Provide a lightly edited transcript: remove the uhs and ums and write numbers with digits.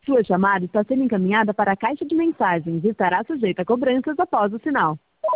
Sua chamada está sendo encaminhada para a caixa de mensagens e estará sujeita a cobranças após o sinal.